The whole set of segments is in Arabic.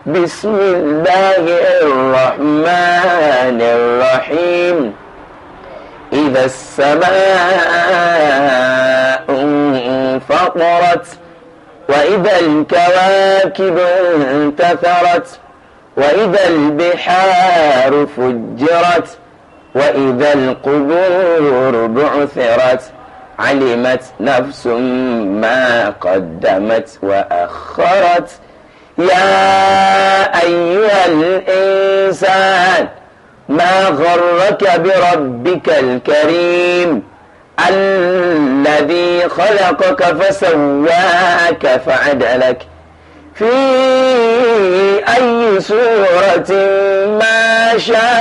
بسم الله الرحمن الرحيم إذا السماء انفطرت وإذا الكواكب انتثرت وإذا البحار فجرت وإذا القبور بعثرت علمت نفس ما قدمت وأخرت يا أيها الإنسان ما غرك بربك الكريم الذي خلقك فسواك فعدلك في أي سورة ما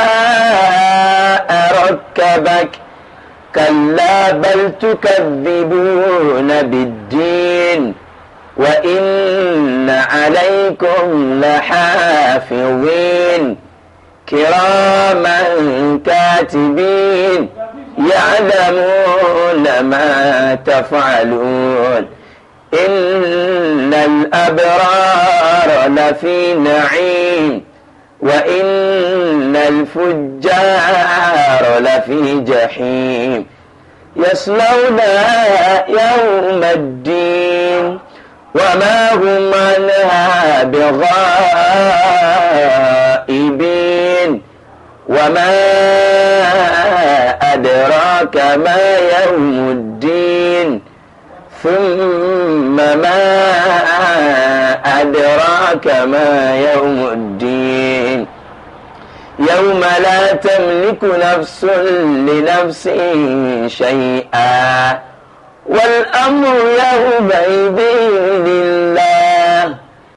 شاء ركبك كلا بل تكذبون بالدين وإن عليكم لحافظين كراما كاتبين يعلمون ما تفعلون إن الأبرار لفي نعيم وإن الفجار لفي جحيم يصلونها يوم الدين وما هم عنها بغائبين وما أدراك ما يوم الدين ثم ما أدراك ما يوم الدين يوم لا تملك نفس لنفس شيئا والأمر يومئذ لله